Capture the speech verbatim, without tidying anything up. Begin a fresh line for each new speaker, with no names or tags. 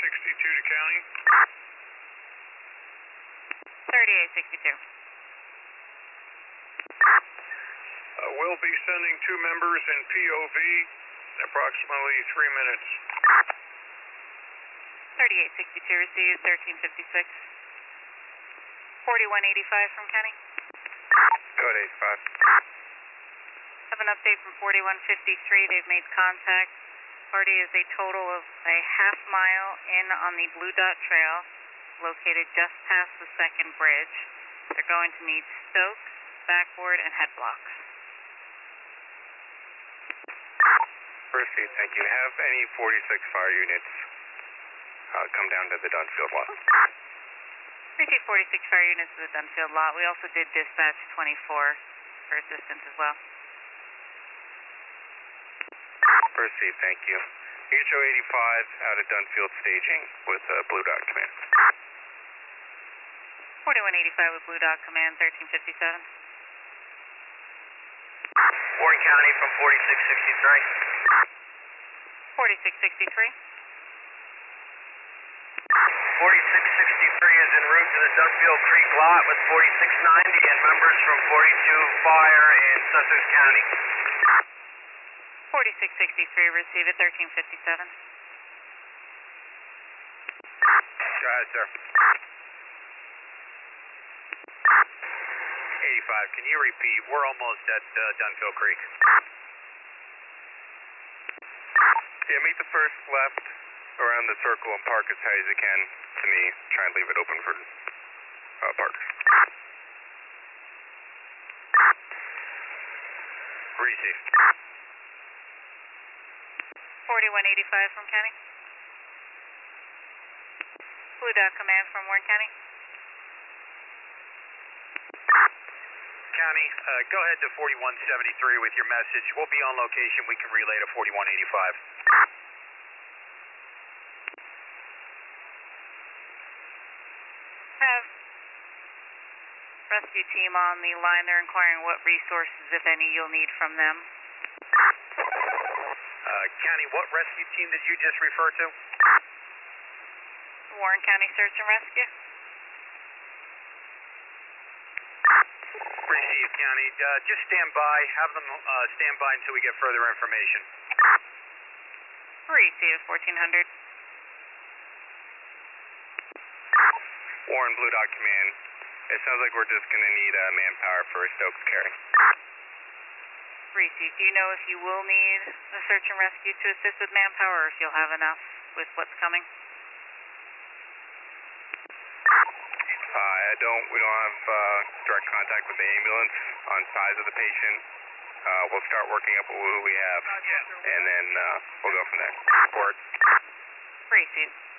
sixty-two to county.
thirty-eight sixty-two.
Uh, we'll be sending two members in P O V in approximately three minutes.
thirty-eight sixty-two received, thirteen fifty-six. forty-one eighty-five from county.
Code eighty-five.
Have an update from forty-one fifty-three. They've made contact. Party is a total of a half mile in on the Blue Dot Trail, located just past the second bridge. They're going to need Stokes, backboard, and head blocks.
Proceed, thank you. Have any forty-six fire units uh, come down to the Dunfield lot?
Receive forty-six fire units to the Dunfield lot. We also did dispatch twenty-four for assistance as well.
Proceed, thank you. You can show eighty-five out of Dunfield staging with uh, Blue Dot Command.
forty-one eighty-five with Blue Dot Command, thirteen fifty-seven.
Warren County from forty-six sixty-three.
forty-six sixty-three.
forty-six sixty-three is en route to the Dunfield Creek lot with forty-six ninety and members from forty-two Fire in Sussex County.
forty-six sixty-three, receive it, thirteen fifty-seven.
Go ahead, sir. eighty-five, can you repeat? We're almost at uh, Dunfield Creek. Yeah, make the first left around the circle and park as tight as you can to me. Try and leave it open for uh, parkers. Receive.
forty-one eighty-five from county. Blue Dot Command from Warren County.
County, uh, go ahead to forty-one seventy-three with your message. We'll be on location. We can relay to forty-one eighty-five.
Have rescue team on the line. They're inquiring what resources, if any, you'll need from them.
Uh, County, what rescue team did you just refer to?
Warren County Search and Rescue.
Receive, County. Uh, just stand by. Have them uh, stand by until we get further information.
Receive, fourteen hundred.
Warren, Blue Dot Command. It sounds like we're just going to need uh, manpower for a Stokes carry.
Receive. Do you know if you will need a search and rescue to assist with manpower, or if you'll have enough with what's coming?
Uh, I don't. We don't have uh, direct contact with the ambulance on size of the patient. Uh, we'll start working up who we have, and then uh, we'll go from there. Report.
Receive.